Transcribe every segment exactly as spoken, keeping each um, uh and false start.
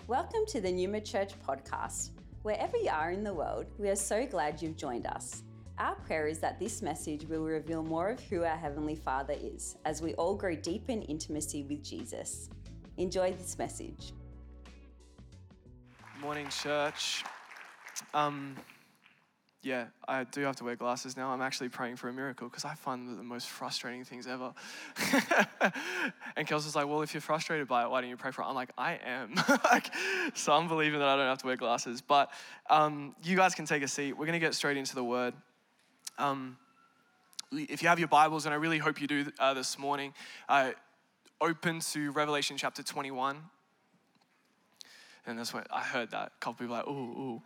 Welcome to the Numa Church podcast. Wherever you are in the world, we are so glad you've joined us. Our prayer is that this message will reveal more of who our Heavenly Father is as we all grow deep in intimacy with Jesus. Enjoy this message. Morning, church. Um, yeah, I do have to wear glasses now. I'm actually praying for a miracle because I find them the most frustrating things ever. And Kelsey's like, well, if you're frustrated by it, why don't you pray for it? I'm like, I am. like, so I'm believing that I don't have to wear glasses. But um, you guys can take a seat. We're going to get straight into the word. Um, if you have your Bibles, and I really hope you do uh, this morning, uh, open to Revelation chapter twenty-one. And that's when I heard that. A couple people were like, ooh, ooh.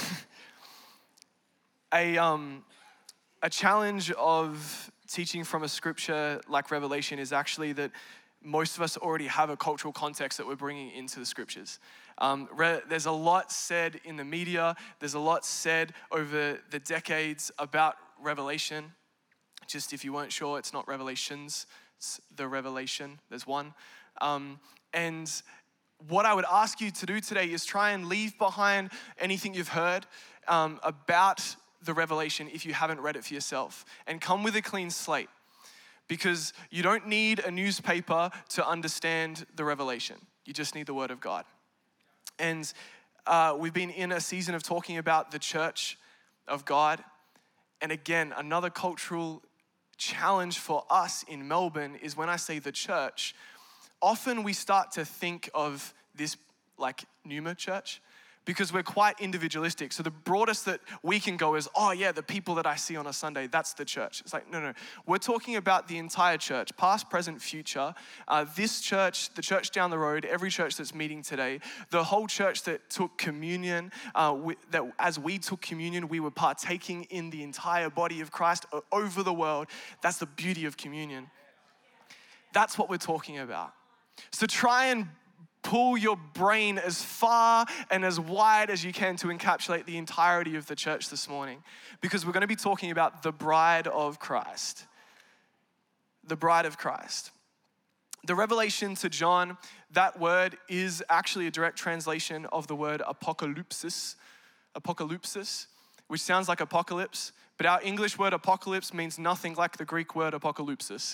a, um, a challenge of teaching from a scripture like Revelation is actually that most of us already have a cultural context that we're bringing into the scriptures. Um, re- there's a lot said in the media. There's a lot said over the decades about Revelation. Just if you weren't sure, it's not Revelations, it's the Revelation. There's one. Um, and what I would ask you to do today is try and leave behind anything you've heard um, about the Revelation if you haven't read it for yourself, and come with a clean slate, because you don't need a newspaper to understand the Revelation. You just need the Word of God. And uh, we've been in a season of talking about the church of God. And again, another cultural challenge for us in Melbourne is when I say the church, often we start to think of this like Numa church because we're quite individualistic. So the broadest that we can go is, oh yeah, the people that I see on a Sunday, that's the church. It's like, no, no. We're talking about the entire church, past, present, future. Uh, this church, the church down the road, every church that's meeting today, the whole church that took communion, uh, we, that as we took communion, we were partaking in the entire body of Christ over the world. That's the beauty of communion. That's what we're talking about. So try and pull your brain as far and as wide as you can to encapsulate the entirety of the church this morning, because we're going to be talking about the bride of Christ. The bride of Christ. The revelation to John, that word is actually a direct translation of the word apocalypsis, apocalypsis, which sounds like apocalypse, but our English word apocalypse means nothing like the Greek word apocalypsis.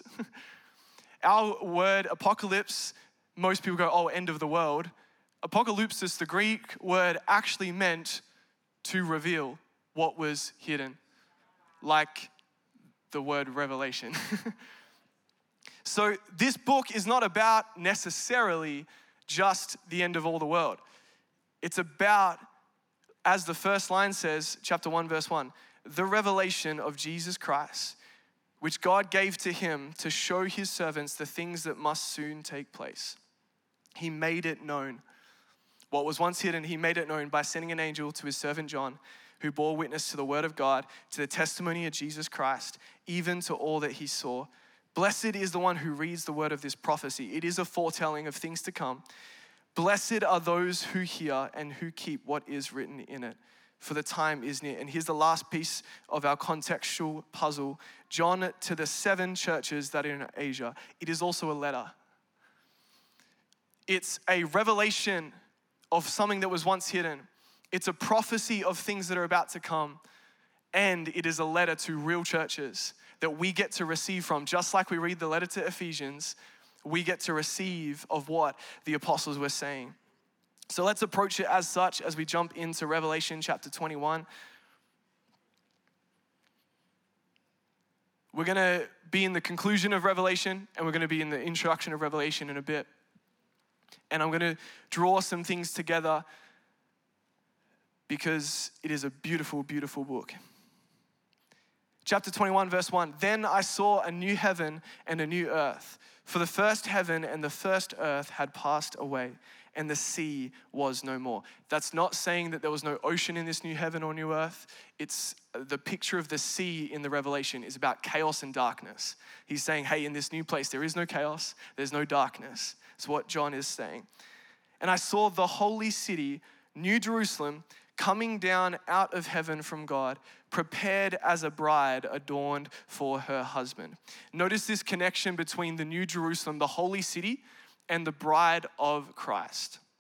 Our word apocalypse, most people go, oh, end of the world. Apocalypsis, the Greek word, actually meant to reveal what was hidden, like the word revelation. So this book is not about necessarily just the end of all the world. It's about, as the first line says, chapter one, verse one, the revelation of Jesus Christ, which God gave to him to show his servants the things that must soon take place. He made it known. What was once hidden, he made it known by sending an angel to his servant John, who bore witness to the word of God, to the testimony of Jesus Christ, even to all that he saw. Blessed is the one who reads the word of this prophecy. It is a foretelling of things to come. Blessed are those who hear and who keep what is written in it, for the time is near. And here's the last piece of our contextual puzzle. John, to the seven churches that are in Asia, it is also a letter. It's a revelation of something that was once hidden. It's a prophecy of things that are about to come. And it is a letter to real churches that we get to receive from. Just like we read the letter to Ephesians, we get to receive of what the apostles were saying. So let's approach it as such as we jump into Revelation chapter twenty-one. We're going to be in the conclusion of Revelation, and we're going to be in the introduction of Revelation in a bit. And I'm going to draw some things together because it is a beautiful, beautiful book. Chapter twenty-one, verse one. Then I saw a new heaven and a new earth, for the first heaven and the first earth had passed away, and the sea was no more. That's not saying that there was no ocean in this new heaven or new earth. It's the picture of the sea in the Revelation is about chaos and darkness. He's saying, hey, in this new place, there is no chaos, there's no darkness. That's what John is saying. And I saw the holy city, New Jerusalem, coming down out of heaven from God, prepared as a bride adorned for her husband. Notice this connection between the New Jerusalem, the holy city, and the bride of Christ.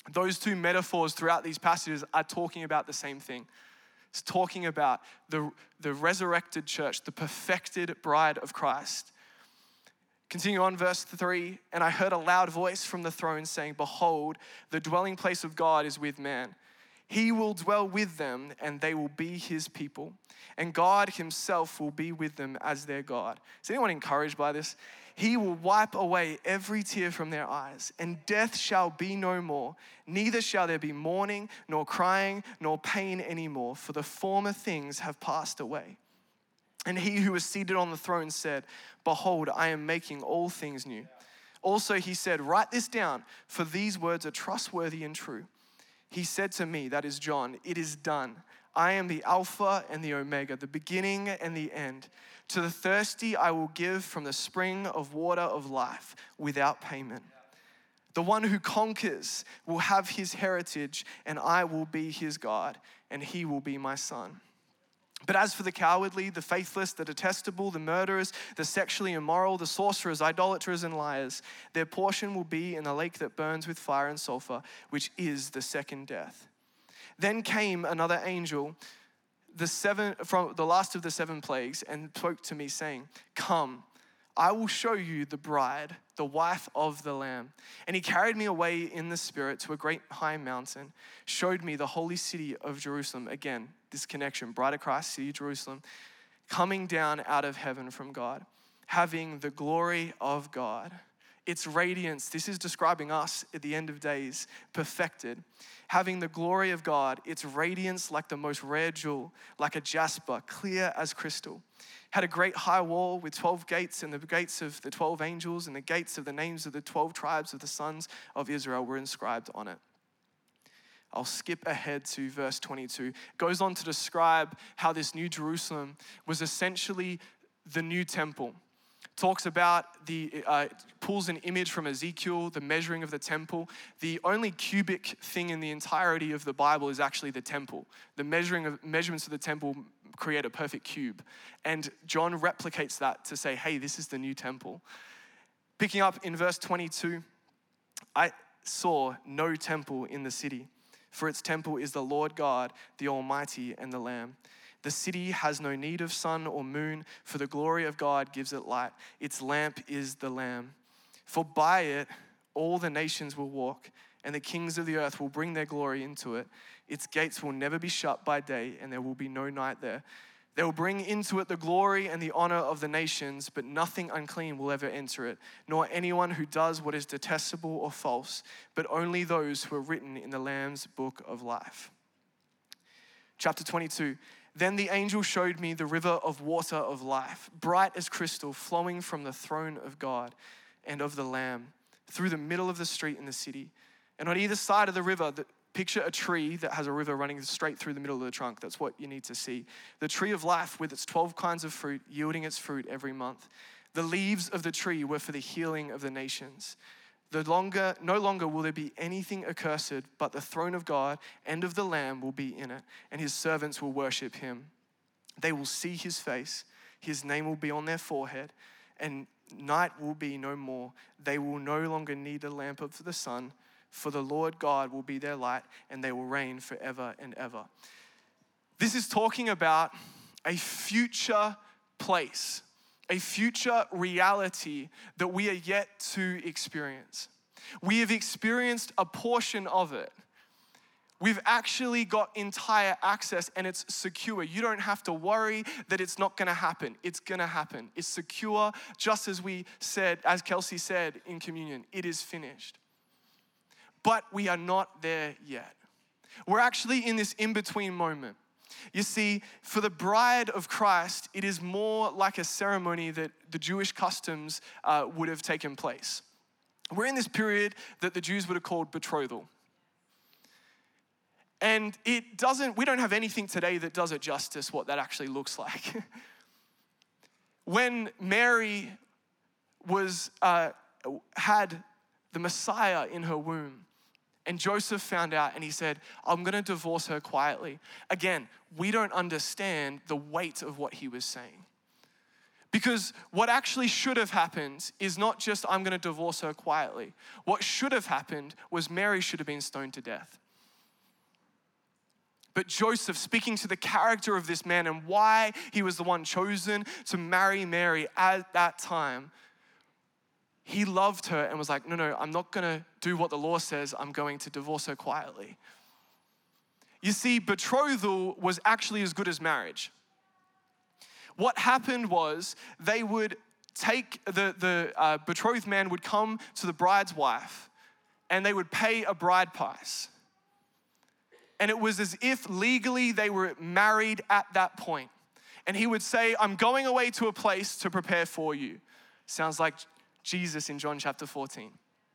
Those two metaphors throughout these passages are talking about the same thing. It's talking about the, the resurrected church, the perfected bride of Christ. Continue on, verse three, and I heard a loud voice from the throne saying, behold, the dwelling place of God is with man. He will dwell with them, and they will be his people. And God himself will be with them as their God. Is anyone encouraged by this? He will wipe away every tear from their eyes, and death shall be no more. Neither shall there be mourning, nor crying, nor pain anymore, for the former things have passed away. And he who was seated on the throne said, behold, I am making all things new. Also he said, write this down, for these words are trustworthy and true. He said to me, that is John, it is done. I am the Alpha and the Omega, the beginning and the end. To the thirsty I will give from the spring of water of life without payment. The one who conquers will have his heritage, and I will be his God, and he will be my son. But as for the cowardly, the faithless, the detestable, the murderers, the sexually immoral, the sorcerers, idolaters, and liars, their portion will be in a lake that burns with fire and sulfur, which is the second death. Then came another angel, the seven from the last of the seven plagues, and spoke to me, saying, come, I will show you the bride, the wife of the Lamb. And he carried me away in the spirit to a great high mountain, showed me the holy city of Jerusalem. Again, this connection, bride of Christ, city of Jerusalem, coming down out of heaven from God, having the glory of God. Its radiance, this is describing us at the end of days, perfected. Having the glory of God, its radiance like the most rare jewel, like a jasper, clear as crystal. Had a great high wall with twelve gates, and the gates of the twelve angels and the gates of the names of the twelve tribes of the sons of Israel were inscribed on it. I'll skip ahead to verse twenty-two. It goes on to describe how this new Jerusalem was essentially the new temple. Talks about the, uh, pulls an image from Ezekiel, the measuring of the temple. The only cubic thing in the entirety of the Bible is actually the temple. The measuring of measurements of the temple create a perfect cube. And John replicates that to say, hey, this is the new temple. Picking up in verse twenty-two, I saw no temple in the city, for its temple is the Lord God, the Almighty, and the Lamb. The city has no need of sun or moon, for the glory of God gives it light. Its lamp is the Lamb. For by it all the nations will walk, and the kings of the earth will bring their glory into it. Its gates will never be shut by day, and there will be no night there. They will bring into it the glory and the honor of the nations, but nothing unclean will ever enter it, nor anyone who does what is detestable or false, but only those who are written in the Lamb's book of life. Chapter twenty-two. Then the angel showed me the river of water of life, bright as crystal, flowing from the throne of God and of the Lamb, through the middle of the street in the city. And on either side of the river, the, picture a tree that has a river running straight through the middle of the trunk. That's what you need to see. The tree of life with its twelve kinds of fruit, yielding its fruit every month. The leaves of the tree were for the healing of the nations. The longer, no longer will there be anything accursed, but the throne of God and of the Lamb will be in it, and his servants will worship him. They will see his face, his name will be on their forehead, and night will be no more. They will no longer need the lamp of the sun, for the Lord God will be their light, and they will reign forever and ever. This is talking about a future place, a future reality that we are yet to experience. We have experienced a portion of it. We've actually got entire access, and it's secure. You don't have to worry that it's not gonna happen. It's gonna happen. It's secure, just as we said, as Kelsey said in communion, it is finished. But we are not there yet. We're actually in this in-between moment. You see, for the bride of Christ, it is more like a ceremony that the Jewish customs uh, would have taken place. We're in this period that the Jews would have called betrothal. And it doesn't, we don't have anything today that does it justice what that actually looks like. When Mary was uh, had the Messiah in her womb, and Joseph found out and he said, I'm gonna divorce her quietly. Again, we don't understand the weight of what he was saying. Because what actually should have happened is not just, I'm going to divorce her quietly. What should have happened was Mary should have been stoned to death. But Joseph, speaking to the character of this man and why he was the one chosen to marry Mary at that time, he loved her and was like, no, no, I'm not going to do what the law says. I'm going to divorce her quietly. You see, betrothal was actually as good as marriage. What happened was they would take, the, the uh, betrothed man would come to the bride's wife and they would pay a bride price. And it was as if legally they were married at that point. And he would say, I'm going away to a place to prepare for you. Sounds like Jesus in John chapter fourteen.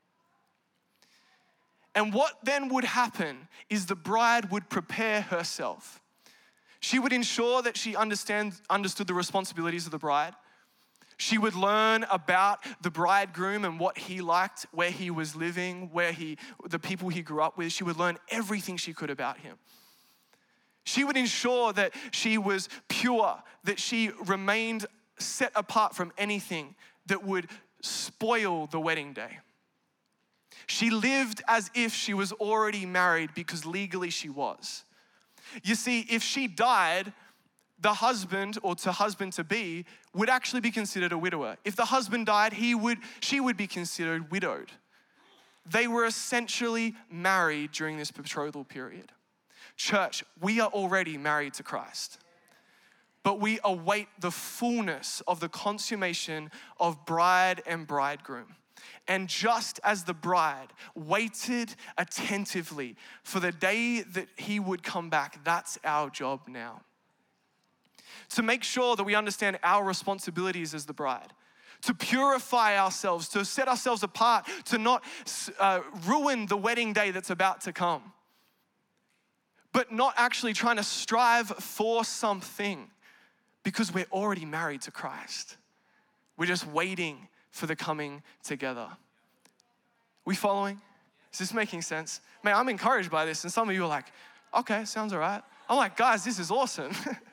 And what then would happen is the bride would prepare herself. She would ensure that she understand, understood the responsibilities of the bride. She would learn about the bridegroom and what he liked, where he was living, where he, the people he grew up with. She would learn everything she could about him. She would ensure that she was pure, that she remained set apart from anything that would spoil the wedding day. She lived as if she was already married because legally she was. You see, if she died, the husband or to husband to be would actually be considered a widower. If the husband died, he would, she would be considered widowed. They were essentially married during this betrothal period. Church, we are already married to Christ, but we await the fullness of the consummation of bride and bridegroom. And just as the bride waited attentively for the day that he would come back, that's our job now. To make sure that we understand our responsibilities as the bride, to purify ourselves, to set ourselves apart, to not uh, ruin the wedding day that's about to come, but not actually trying to strive for something because we're already married to Christ. We're just waiting for the coming together. We following? Is this making sense? Man, I'm encouraged by this. And some of you are like, okay, sounds all right. I'm like, guys, this is awesome.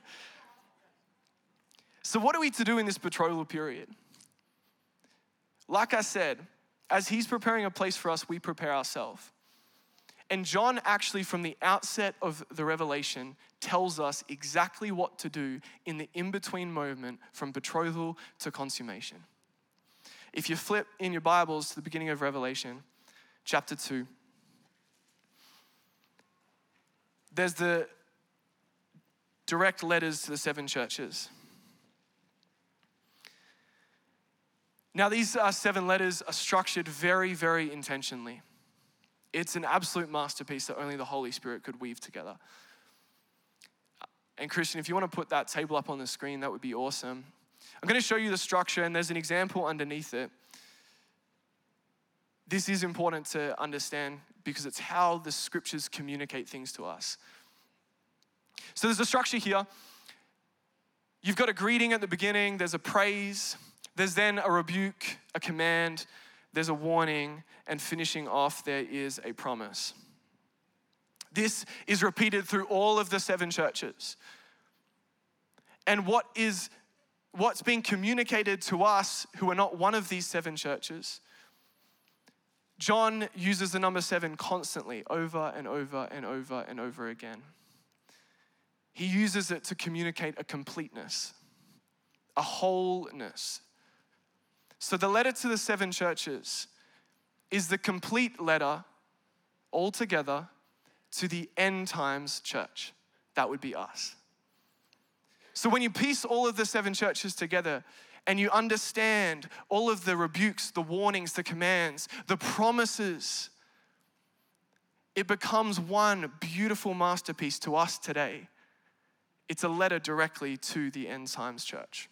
So what are we to do in this betrothal period? Like I said, as he's preparing a place for us, we prepare ourselves. And John actually, from the outset of the revelation, tells us exactly what to do in the in-between moment from betrothal to consummation. If you flip in your Bibles to the beginning of Revelation, chapter two, there's the direct letters to the seven churches. Now, these uh, seven letters are structured very, very intentionally. It's an absolute masterpiece that only the Holy Spirit could weave together. And Christian, if you want to put that table up on the screen, that would be awesome. I'm going to show you the structure, and there's an example underneath it. This is important to understand because it's how the scriptures communicate things to us. So there's a structure here. You've got a greeting at the beginning, there's a praise, there's then a rebuke, a command, there's a warning, and finishing off, there is a promise. This is repeated through all of the seven churches. And what is what's being communicated to us who are not one of these seven churches, John uses the number seven constantly, over and over and over and over again. He uses it to communicate a completeness, a wholeness. So the letter to the seven churches is the complete letter altogether to the end times church. That would be us. So when you piece all of the seven churches together and you understand all of the rebukes, the warnings, the commands, the promises, it becomes one beautiful masterpiece to us today. It's a letter directly to the end times church.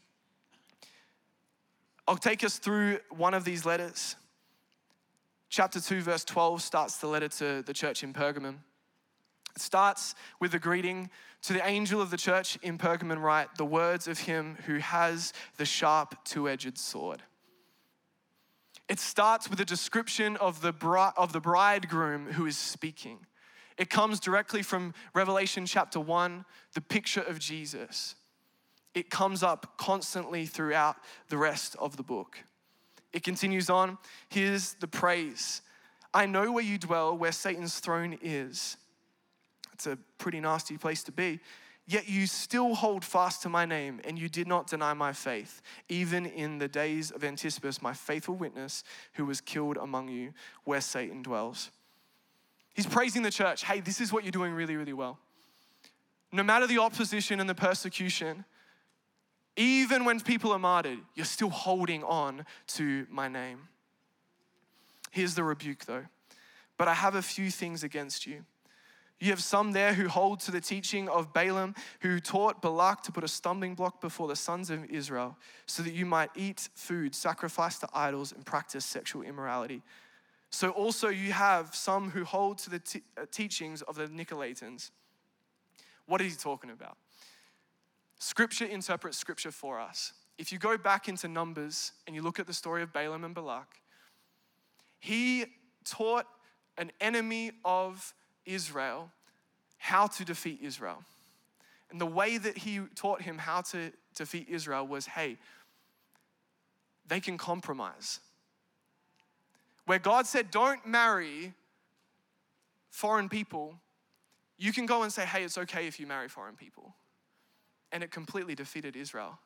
I'll take us through one of these letters. Chapter two, verse twelve starts the letter to the church in Pergamum. It starts with a greeting to the angel of the church in Pergamum, write the words of him who has the sharp two-edged sword. It starts with a description of the bride, of the bridegroom who is speaking. It comes directly from Revelation chapter one, the picture of Jesus. It comes up constantly throughout the rest of the book. It continues on. Here's the praise. I know where you dwell, where Satan's throne is. It's a pretty nasty place to be. Yet you still hold fast to my name, and you did not deny my faith, even in the days of Antipas, my faithful witness, who was killed among you, where Satan dwells. He's praising the church. Hey, this is what you're doing really, really well. No matter the opposition and the persecution, even when people are martyred, you're still holding on to my name. Here's the rebuke though. But I have a few things against you. You have some there who hold to the teaching of Balaam, who taught Balak to put a stumbling block before the sons of Israel, so that you might eat food sacrificed to idols and practice sexual immorality. So also you have some who hold to the t- uh, teachings of the Nicolaitans. What is he talking about? Scripture interprets scripture for us. If you go back into Numbers and you look at the story of Balaam and Balak, he taught an enemy of Israel how to defeat Israel. And the way that he taught him how to defeat Israel was, hey, they can compromise. Where God said, don't marry foreign people, you can go and say, hey, it's okay if you marry foreign people. And it completely defeated Israel.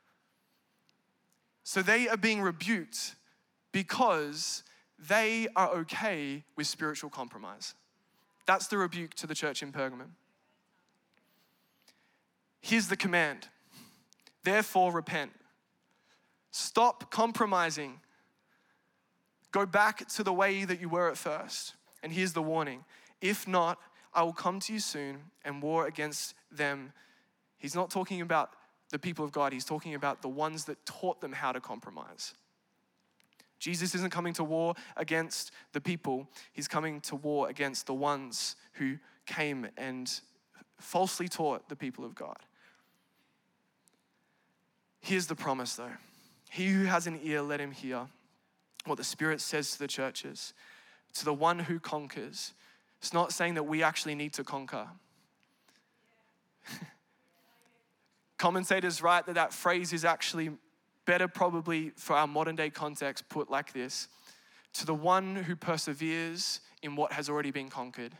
So they are being rebuked because they are okay with spiritual compromise. That's the rebuke to the church in Pergamum. Here's the command. Therefore, repent. Stop compromising. Go back to the way that you were at first. And here's the warning. If not, I will come to you soon and war against them. He's not talking about the people of God. He's talking about the ones that taught them how to compromise. Jesus isn't coming to war against the people. He's coming to war against the ones who came and falsely taught the people of God. Here's the promise though. He who has an ear, let him hear what the Spirit says to the churches. To the one who conquers. It's not saying that we actually need to conquer. Commentators write that that phrase is actually better probably for our modern day context put like this. To the one who perseveres in what has already been conquered.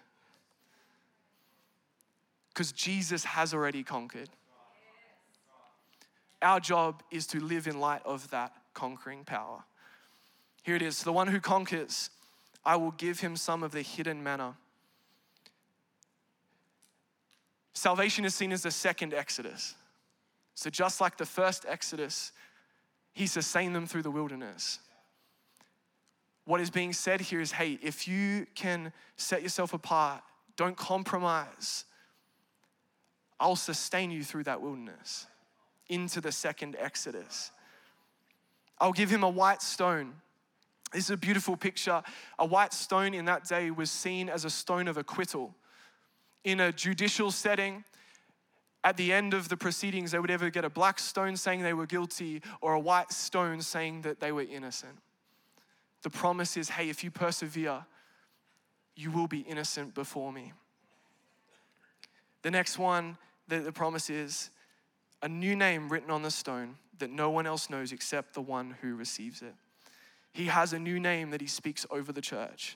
Because Jesus has already conquered. Our job is to live in light of that conquering power. Here it is. To the one who conquers, I will give him some of the hidden manna. Salvation is seen as the second Exodus. So just like the first Exodus, he sustained them through the wilderness. What is being said here is, hey, if you can set yourself apart, don't compromise, I'll sustain you through that wilderness into the second Exodus. I'll give him a white stone. This is a beautiful picture. A white stone in that day was seen as a stone of acquittal. In a judicial setting, at the end of the proceedings, they would either get a black stone saying they were guilty or a white stone saying that they were innocent. The promise is, hey, if you persevere, you will be innocent before me. The next one, the, the promise is a new name written on the stone that no one else knows except the one who receives it. He has a new name that he speaks over the church.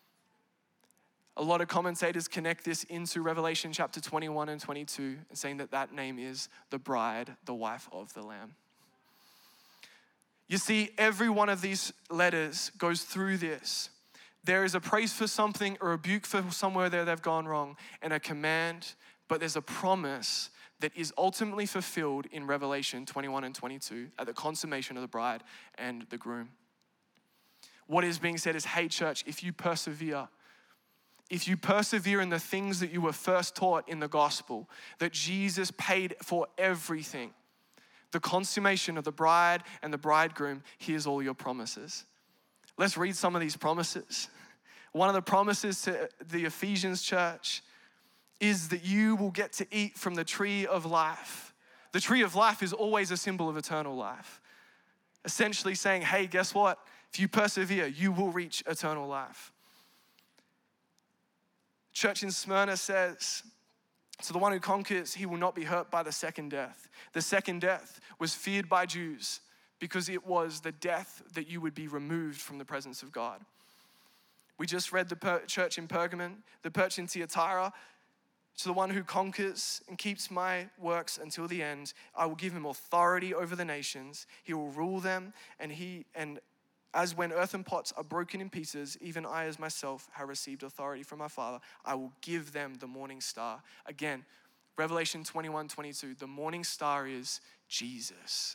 A lot of commentators connect this into Revelation chapter twenty-one and twenty-two and saying that that name is the bride, the wife of the Lamb. You see, every one of these letters goes through this. There is a praise for something, a rebuke for somewhere there they've gone wrong, and a command, but there's a promise that is ultimately fulfilled in Revelation twenty-one and twenty-two at the consummation of the bride and the groom. What is being said is, hey church, if you persevere, if you persevere in the things that you were first taught in the gospel, that Jesus paid for everything, the consummation of the bride and the bridegroom, here's all your promises. Let's read some of these promises. One of the promises to the Ephesians church is that you will get to eat from the tree of life. The tree of life is always a symbol of eternal life. Essentially saying, hey, guess what? If you persevere, you will reach eternal life. Church in Smyrna says, To the one who conquers, he will not be hurt by the second death. The second death was feared by Jews because it was the death that you would be removed from the presence of God. We just read the per- church in Pergamon, the church in Thyatira. To the one who conquers and keeps my works until the end, I will give him authority over the nations. He will rule them, and he and as when earthen pots are broken in pieces, even I as myself have received authority from my Father. I will give them the morning star. Again, Revelation twenty-one, twenty-two, the morning star is Jesus.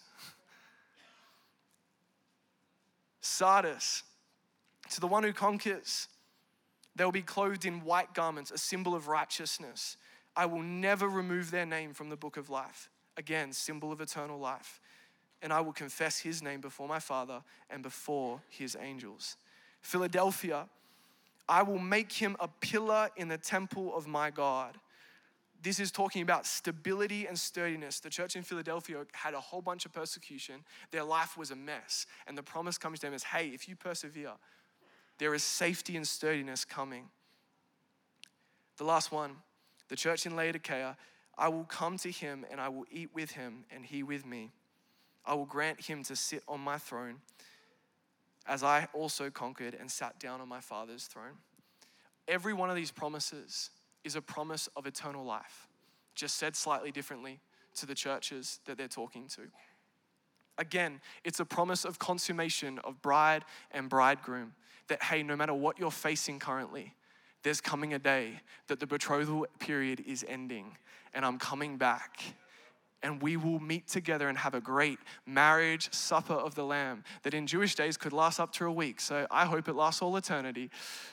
Sardis, to the one who conquers, they will be clothed in white garments, a symbol of righteousness. I will never remove their name from the book of life. Again, symbol of eternal life. And I will confess his name before my Father and before his angels. Philadelphia, I will make him a pillar in the temple of my God. This is talking about stability and sturdiness. The church in Philadelphia had a whole bunch of persecution. Their life was a mess. And the promise comes to them as, hey, if you persevere, there is safety and sturdiness coming. The last one, the church in Laodicea, I will come to him and I will eat with him and he with me. I will grant him to sit on my throne as I also conquered and sat down on my Father's throne. Every one of these promises is a promise of eternal life, just said slightly differently to the churches that they're talking to. Again, it's a promise of consummation of bride and bridegroom, that, hey, no matter what you're facing currently, there's coming a day that the betrothal period is ending and I'm coming back. And we will meet together and have a great marriage supper of the Lamb that in Jewish days could last up to a week. So I hope it lasts all eternity.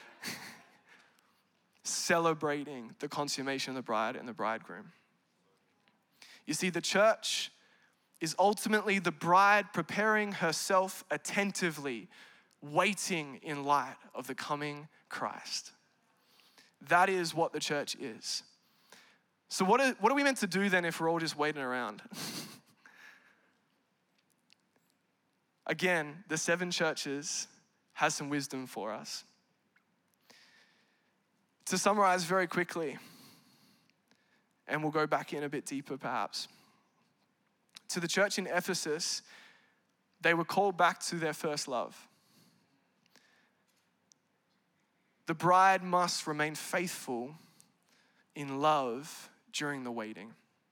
Celebrating the consummation of the bride and the bridegroom. You see, the church is ultimately the bride preparing herself attentively, waiting in light of the coming Christ. That is what the church is. So what are, what are we meant to do then if we're all just waiting around? Again, the seven churches has some wisdom for us. To summarize very quickly, and we'll go back in a bit deeper perhaps. To the church in Ephesus, they were called back to their first love. The bride must remain faithful in love during the waiting.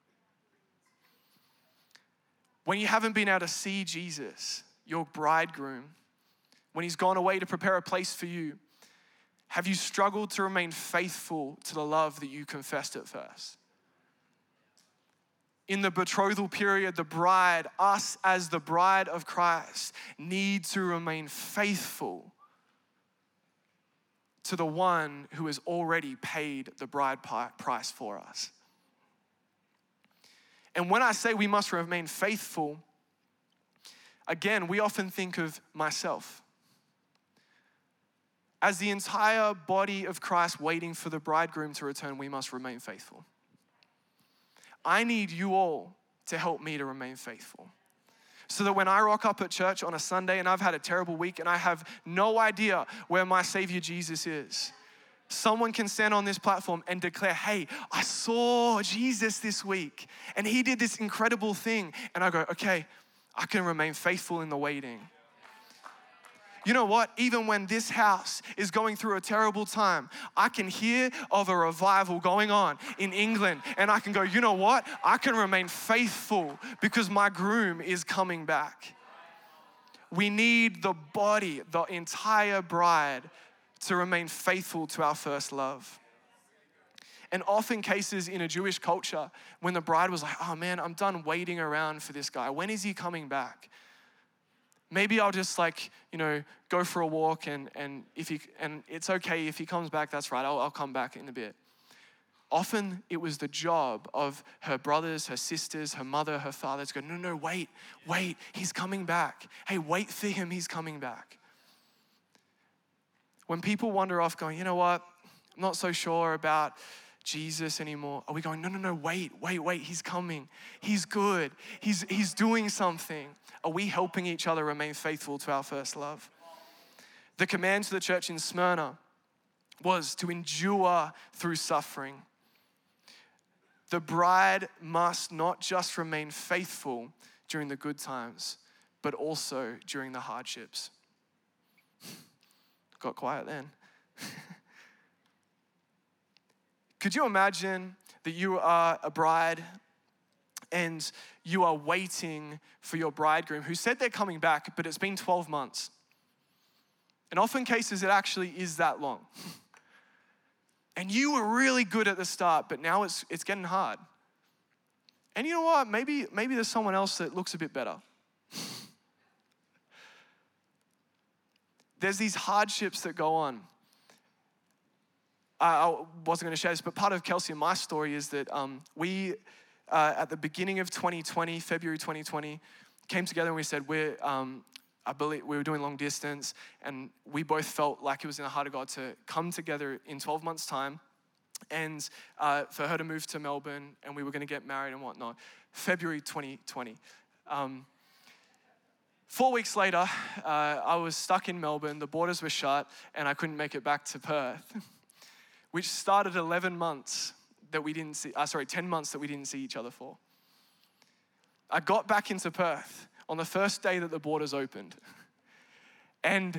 When you haven't been able to see Jesus, your bridegroom, when he's gone away to prepare a place for you, have you struggled to remain faithful to the love that you confessed at first? In the betrothal period, the bride, us as the bride of Christ, need to remain faithful to the one who has already paid the bride price for us. And when I say we must remain faithful, again, we often think of myself. As the entire body of Christ waiting for the bridegroom to return, we must remain faithful. I need you all to help me to remain faithful. So that when I rock up at church on a Sunday and I've had a terrible week and I have no idea where my Savior Jesus is, someone can stand on this platform and declare, hey, I saw Jesus this week and he did this incredible thing. And I go, okay, I can remain faithful in the waiting. You know what? Even when this house is going through a terrible time, I can hear of a revival going on in England and I can go, you know what? I can remain faithful because my groom is coming back. We need the body, the entire bride, to remain faithful to our first love. And often cases in a Jewish culture, when the bride was like, oh man, I'm done waiting around for this guy. When is he coming back? Maybe I'll just like, you know, go for a walk and and if he and it's okay if he comes back, that's right, I'll, I'll come back in a bit. Often it was the job of her brothers, her sisters, her mother, her father to go, no, no, wait, wait, he's coming back. Hey, wait for him, he's coming back. When people wander off going, you know what, I'm not so sure about Jesus anymore. Are we going, no, no, no, wait, wait, wait, he's coming. He's good. He's, he's doing something. Are we helping each other remain faithful to our first love? The command to the church in Smyrna was to endure through suffering. The bride must not just remain faithful during the good times, but also during the hardships. Got quiet then. Could you imagine that you are a bride and you are waiting for your bridegroom who said they're coming back, but it's been twelve months. In often cases, it actually is that long. And you were really good at the start, but now it's it's getting hard. And you know what? Maybe, maybe there's someone else that looks a bit better. There's these hardships that go on. I, I wasn't going to share this, but part of Kelsey and my story is that um, we, uh, at the beginning of twenty twenty, February twenty twenty, came together and we said, we're, um, I believe we were doing long distance, and we both felt like it was in the heart of God to come together in twelve months' time, and uh, for her to move to Melbourne, and we were going to get married and whatnot. February twenty twenty. Um, four weeks later, uh, I was stuck in Melbourne, the borders were shut, and I couldn't make it back to Perth, which started eleven months that we didn't see, uh, sorry, ten months that we didn't see each other for. I got back into Perth on the first day that the borders opened. And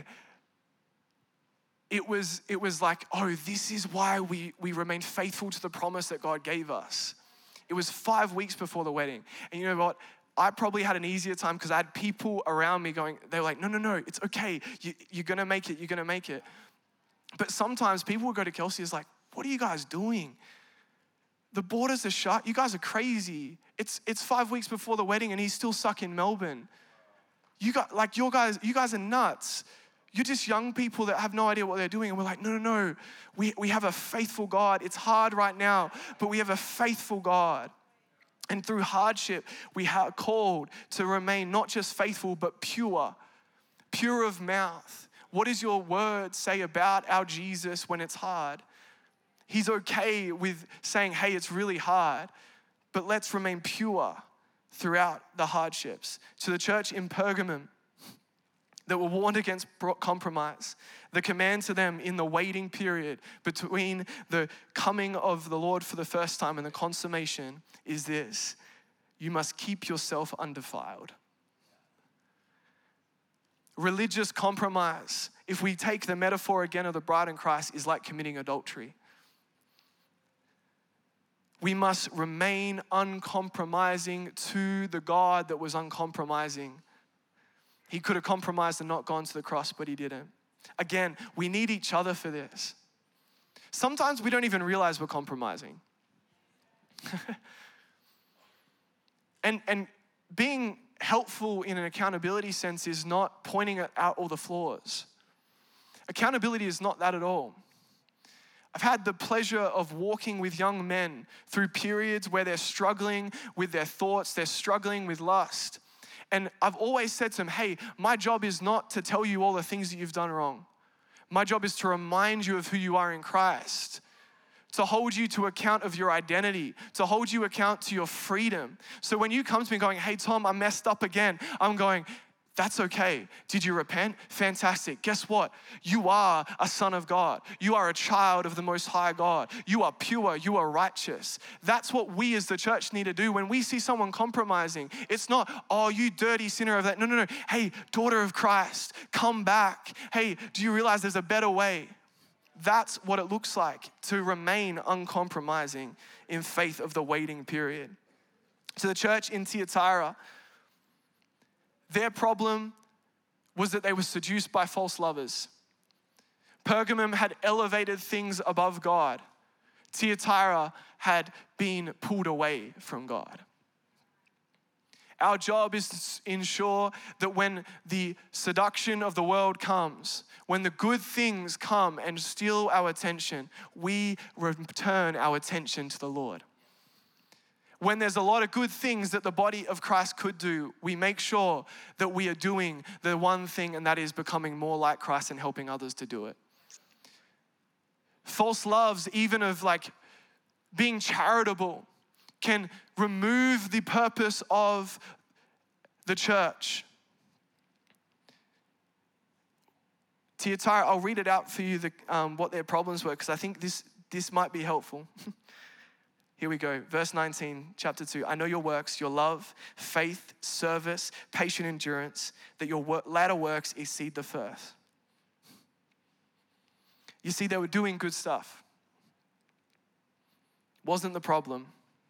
it was it was like, oh, this is why we, we remained faithful to the promise that God gave us. It was five weeks before the wedding. And you know what? I probably had an easier time because I had people around me going, they were like, no, no, no, it's okay. You, you're going to make it. You're going to make it. But sometimes people would go to Kelsey, is like, what are you guys doing? The borders are shut. You guys are crazy. It's it's five weeks before the wedding and he's still stuck in Melbourne. You got like your guys, you guys are nuts. You're just young people that have no idea what they're doing. And we're like, no, no, no. We we have a faithful God. It's hard right now, but we have a faithful God. And through hardship, we are called to remain not just faithful, but pure, pure of mouth. What does your word say about our Jesus when it's hard? He's okay with saying, hey, it's really hard, but let's remain pure throughout the hardships. To the church in Pergamum that were warned against compromise, the command to them in the waiting period between the coming of the Lord for the first time and the consummation is this: you must keep yourself undefiled. Religious compromise, if we take the metaphor again of the bride in Christ, is like committing adultery. We must remain uncompromising to the God that was uncompromising. He could have compromised and not gone to the cross, but he didn't. Again, we need each other for this. Sometimes we don't even realize we're compromising. and, and being helpful in an accountability sense is not pointing out all the flaws. Accountability is not that at all. I've had the pleasure of walking with young men through periods where they're struggling with their thoughts, they're struggling with lust. And I've always said to them, hey, my job is not to tell you all the things that you've done wrong. My job is to remind you of who you are in Christ, to hold you to account of your identity, to hold you account to your freedom. So when you come to me going, hey, Tom, I messed up again, I'm going, that's okay. Did you repent? Fantastic. Guess what? You are a son of God. You are a child of the Most High God. You are pure. You are righteous. That's what we as the church need to do. When we see someone compromising, it's not, oh, you dirty sinner of that. No, no, no. Hey, daughter of Christ, come back. Hey, do you realize there's a better way? That's what it looks like to remain uncompromising in faith of the waiting period. To the church in Thyatira, their problem was that they were seduced by false lovers. Pergamum had elevated things above God. Thyatira had been pulled away from God. Our job is to ensure that when the seduction of the world comes, when the good things come and steal our attention, we return our attention to the Lord. When there's a lot of good things that the body of Christ could do, we make sure that we are doing the one thing, and that is becoming more like Christ and helping others to do it. False loves, even of like being charitable, can remove the purpose of the church. Thyatira, I'll read it out for you, the, um, what their problems were, because I think this, this might be helpful. Here we go. Verse nineteen, chapter two. I know your works, your love, faith, service, patient endurance, that your wor- latter works exceed the first. You see, they were doing good stuff. Wasn't the problem.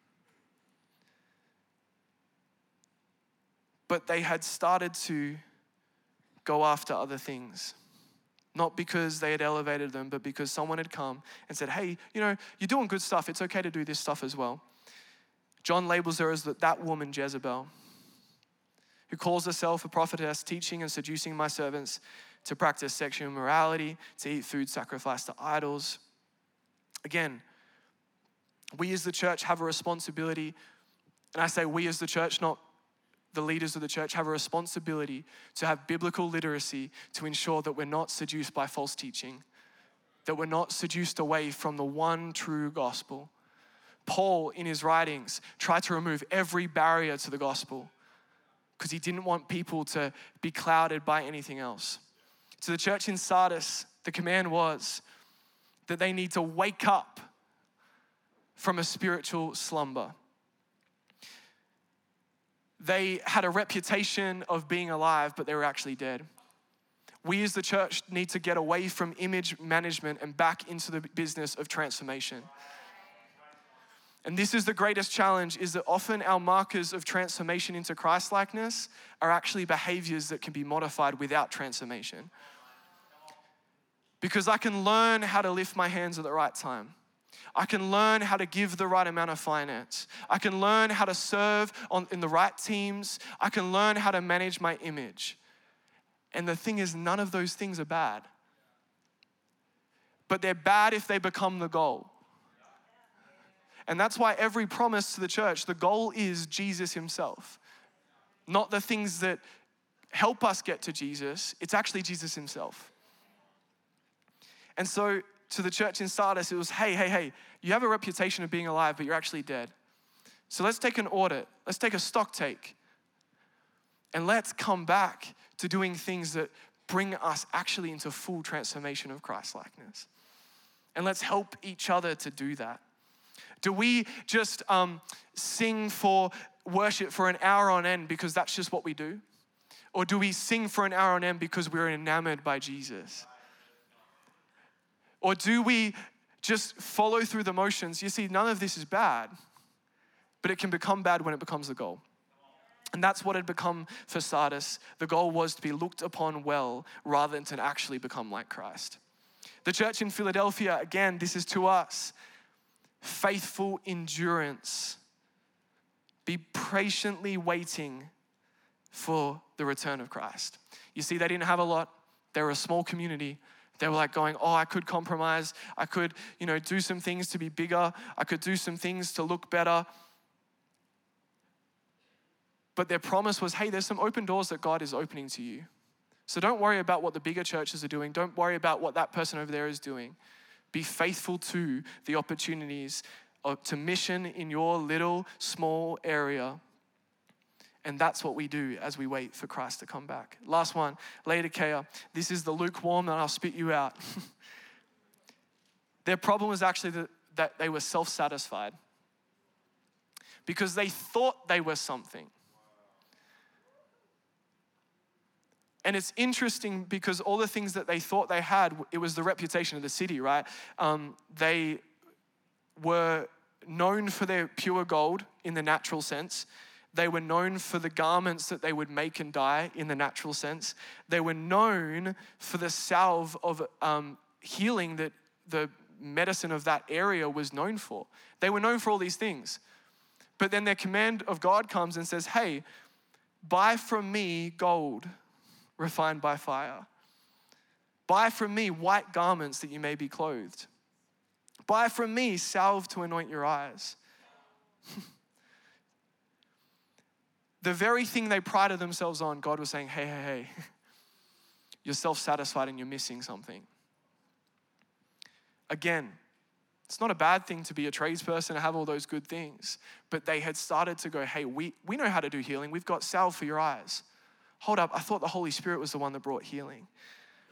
But they had started to go after other things. Not because they had elevated them, but because someone had come and said, hey, you know, you're doing good stuff. It's okay to do this stuff as well. John labels her as that woman, Jezebel, who calls herself a prophetess, teaching and seducing my servants to practice sexual immorality, to eat food sacrificed to idols. Again, we as the church have a responsibility, and I say we as the church, not the leaders of the church, have a responsibility to have biblical literacy to ensure that we're not seduced by false teaching, that we're not seduced away from the one true gospel. Paul, in his writings, tried to remove every barrier to the gospel because he didn't want people to be clouded by anything else. To the church in Sardis, the command was that they need to wake up from a spiritual slumber. They had a reputation of being alive, but they were actually dead. We as the church need to get away from image management and back into the business of transformation. And this is the greatest challenge, is that often our markers of transformation into Christ-likeness are actually behaviors that can be modified without transformation. Because I can learn how to lift my hands at the right time. I can learn how to give the right amount of finance. I can learn how to serve on, in the right teams. I can learn how to manage my image. And the thing is, none of those things are bad. But they're bad if they become the goal. And that's why every promise to the church, the goal is Jesus himself. Not the things that help us get to Jesus. It's actually Jesus himself. And so to the church in Sardis, it was, hey, hey, hey, you have a reputation of being alive, but you're actually dead. So let's take an audit. Let's take a stock take. And let's come back to doing things that bring us actually into full transformation of Christ-likeness. And let's help each other to do that. Do we just um, sing for worship for an hour on end because that's just what we do? Or do we sing for an hour on end because we're enamored by Jesus? Or do we just follow through the motions? You see, none of this is bad, but it can become bad when it becomes the goal. And that's what had become for Sardis. The goal was to be looked upon well rather than to actually become like Christ. The church in Philadelphia, again, this is to us. Faithful endurance. Be patiently waiting for the return of Christ. You see, they didn't have a lot. They were a small community. They were like going, oh, I could compromise. I could, you know, do some things to be bigger. I could do some things to look better. But their promise was, hey, there's some open doors that God is opening to you. So don't worry about what the bigger churches are doing. Don't worry about what that person over there is doing. Be faithful to the opportunities of, to mission in your little, small area. And that's what we do as we wait for Christ to come back. Last one, Laodicea. This is the lukewarm and I'll spit you out. Their problem was actually that, that they were self-satisfied because they thought they were something. And it's interesting because all the things that they thought they had, it was the reputation of the city, right? Um, they were known for their pure gold in the natural sense. They were known for the garments that they would make and dye in the natural sense. They were known for the salve of um, healing that the medicine of that area was known for. They were known for all these things. But then their command of God comes and says, hey, buy from me gold refined by fire. Buy from me white garments that you may be clothed. Buy from me salve to anoint your eyes. The very thing they prided themselves on, God was saying, hey, hey, hey, you're self-satisfied and you're missing something. Again, it's not a bad thing to be a tradesperson and have all those good things, but they had started to go, hey, we, we know how to do healing. We've got salve for your eyes. Hold up, I thought the Holy Spirit was the one that brought healing.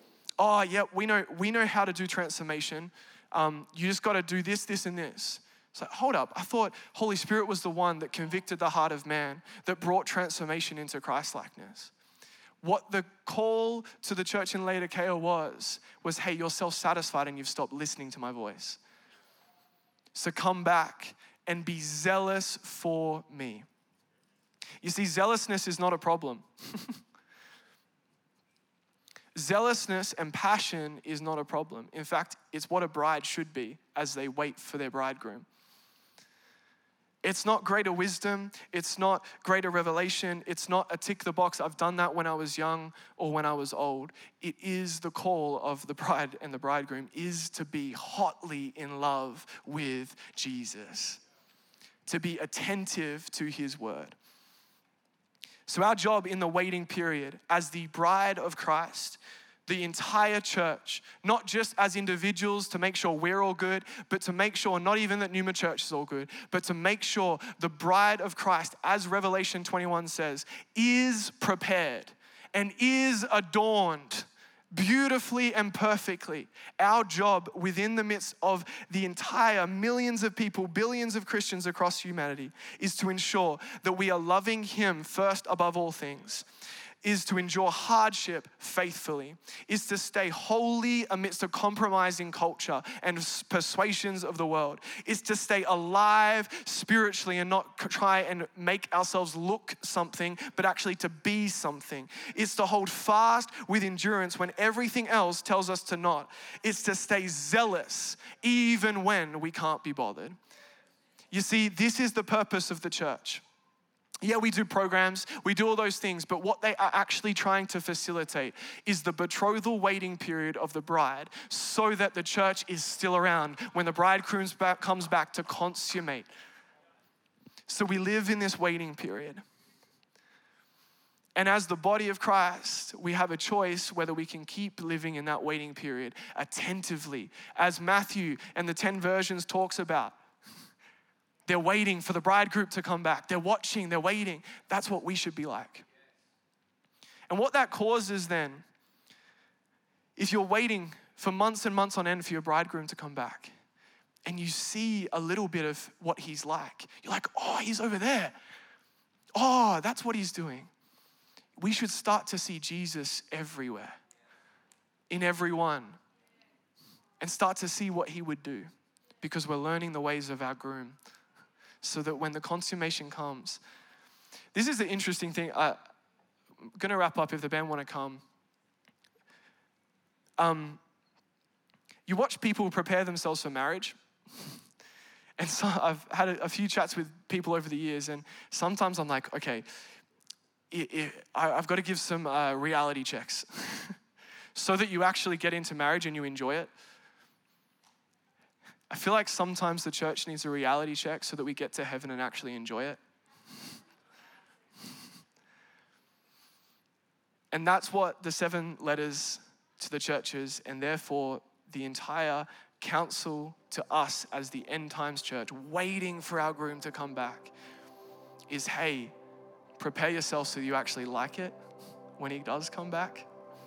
Oh, yeah, we know, we know how to do transformation. Um, you just got to do this, this, and this. So hold up, I thought Holy Spirit was the one that convicted the heart of man, that brought transformation into Christ-likeness. What the call to the church in Laodicea was, was, hey, you're self-satisfied and you've stopped listening to my voice. So come back and be zealous for me. You see, zealousness is not a problem. Zealousness and passion is not a problem. In fact, it's what a bride should be as they wait for their bridegroom. It's not greater wisdom. It's not greater revelation. It's not a tick the box, I've done that when I was young or when I was old. It is the call of the bride and the bridegroom is to be hotly in love with Jesus, to be attentive to his word. So our job in the waiting period as the bride of Christ, the entire church, not just as individuals to make sure we're all good, but to make sure not even that Numa Church is all good, but to make sure the bride of Christ, as Revelation twenty-one says, is prepared and is adorned beautifully and perfectly. Our job within the midst of the entire millions of people, billions of Christians across humanity, is to ensure that we are loving him first above all things, is to endure hardship faithfully, is to stay holy amidst a compromising culture and persuasions of the world, is to stay alive spiritually and not try and make ourselves look something, but actually to be something. It's to hold fast with endurance when everything else tells us to not. It's to stay zealous even when we can't be bothered. You see, this is the purpose of the church. Yeah, we do programs, we do all those things, but what they are actually trying to facilitate is the betrothal waiting period of the bride so that the church is still around when the bridegroom comes back to consummate. So we live in this waiting period. And as the body of Christ, we have a choice whether we can keep living in that waiting period attentively, as Matthew and the ten versions talks about. They're waiting for the bridegroom to come back. They're watching, they're waiting. That's what we should be like. And what that causes then, if you're waiting for months and months on end for your bridegroom to come back, and you see a little bit of what he's like, you're like, oh, he's over there. Oh, that's what he's doing. We should start to see Jesus everywhere, in everyone, and start to see what he would do because we're learning the ways of our groom. So that when the consummation comes, this is the interesting thing. I, I'm gonna wrap up if the band wanna come. Um, you watch people prepare themselves for marriage. And so I've had a, a few chats with people over the years, and sometimes I'm like, okay, it, it, I, I've gotta give some uh, reality checks so that you actually get into marriage and you enjoy it. I feel like sometimes the church needs a reality check so that we get to heaven and actually enjoy it. And that's what the seven letters to the churches, and therefore the entire counsel to us as the end times church, waiting for our groom to come back, is, hey, prepare yourself so you actually like it when he does come back.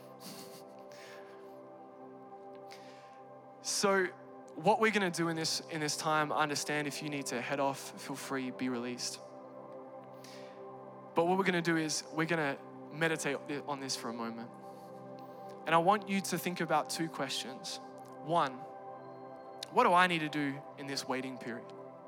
So, what we're gonna do in this in this time, I understand if you need to head off, feel free, be released. But what we're gonna do is we're gonna meditate on this for a moment. And I want you to think about two questions. One, what do I need to do in this waiting period?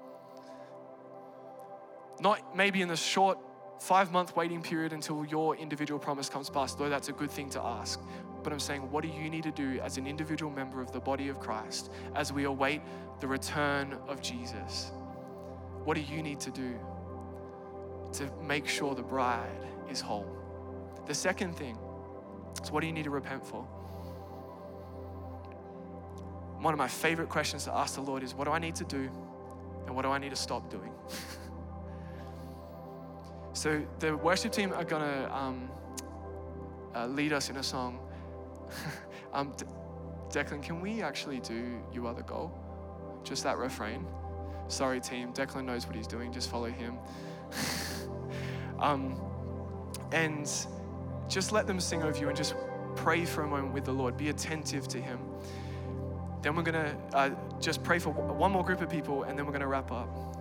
Not maybe in the short five-month waiting period until your individual promise comes past, though that's a good thing to ask. But I'm saying, what do you need to do as an individual member of the body of Christ as we await the return of Jesus? What do you need to do to make sure the bride is whole? The second thing is, what do you need to repent for? One of my favorite questions to ask the Lord is, what do I need to do and what do I need to stop doing? So the worship team are gonna um, uh, lead us in a song. um, De- Declan, can we actually do You Are the Goal? Just that refrain. Sorry team, Declan knows what he's doing, just follow him. um, and just let them sing over you and just pray for a moment with the Lord. Be attentive to him. Then we're going to uh, just pray for one more group of people, and then we're going to wrap up.